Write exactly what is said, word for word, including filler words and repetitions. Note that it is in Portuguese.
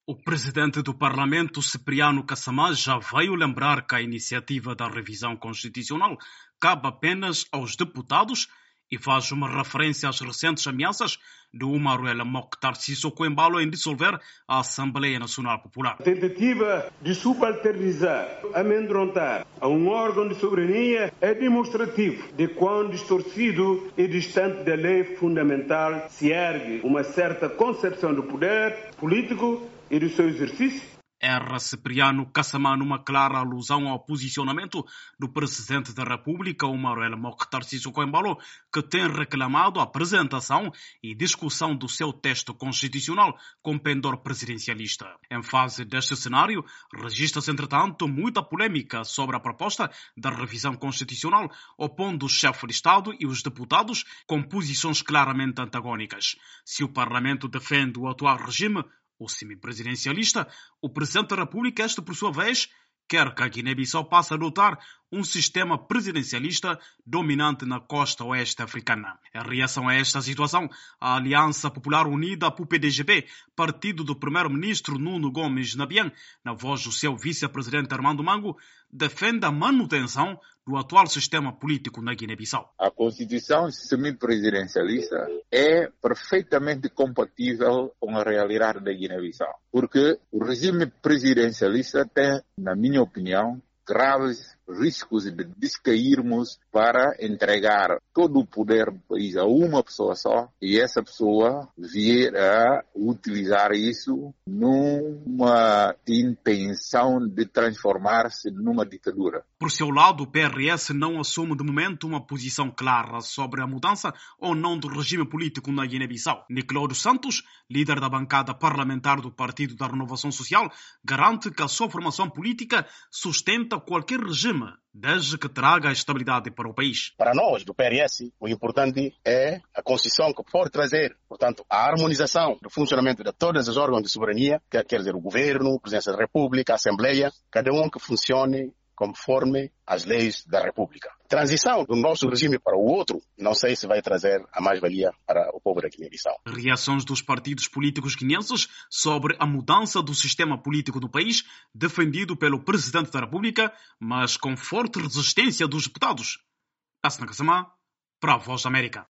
O presidente do Parlamento, Cipriano Cassamá, já veio lembrar que a iniciativa da revisão constitucional cabe apenas aos deputados e faz uma referência às recentes ameaças do Umaruela Mokhtar Sissoko Embalo em dissolver a Assembleia Nacional Popular. A tentativa de subalternizar, amedrontar a um órgão de soberania é demonstrativo de quão distorcido e distante da lei fundamental se ergue uma certa concepção do poder político e do seu exercício. Era Cipriano Cassamá numa clara alusão ao posicionamento do Presidente da República, Umaruela Mokhtar Sissoko Embalo, que tem reclamado a apresentação e discussão do seu texto constitucional com pendor presidencialista. Em fase deste cenário, registra-se, entretanto, muita polêmica sobre a proposta da revisão constitucional, opondo o chefe de Estado e os deputados com posições claramente antagônicas. Se o Parlamento defende o atual regime, o semipresidencialista, o Presidente da República, este por sua vez, quer que a Guiné-Bissau passe a adotar um sistema presidencialista dominante na costa oeste africana. Em reação a esta situação, a Aliança Popular Unida, P U P D G B, partido do primeiro-ministro Nuno Gomes Nabian, na voz do seu vice-presidente Armando Mango, defende a manutenção do atual sistema político na Guiné-Bissau. A Constituição semipresidencialista é perfeitamente compatível com a realidade da Guiné-Bissau, porque o regime presidencialista tem, na minha opinião, graves riscos de descairmos para entregar todo o poder do país a uma pessoa só e essa pessoa vir a utilizar isso numa intenção de transformar-se numa ditadura. Por seu lado, o P R S não assume de momento uma posição clara sobre a mudança ou não do regime político na Guiné-Bissau. Nicolau dos Santos, líder da bancada parlamentar do Partido da Renovação Social, garante que a sua formação política sustenta qualquer regime, desde que traga a estabilidade para o país. Para nós, do P R S, o importante é a Constituição que pode trazer, portanto, a harmonização do funcionamento de todos os órgãos de soberania, quer dizer, o governo, a presidência da República, a Assembleia, cada um que funcione conforme as leis da República. Transição do nosso regime para o outro, não sei se vai trazer a mais-valia para o povo da Guiné-Bissau. Reações dos partidos políticos guineenses sobre a mudança do sistema político do país, defendido pelo Presidente da República, mas com forte resistência dos deputados. Assina Cassamá, para a Voz da América.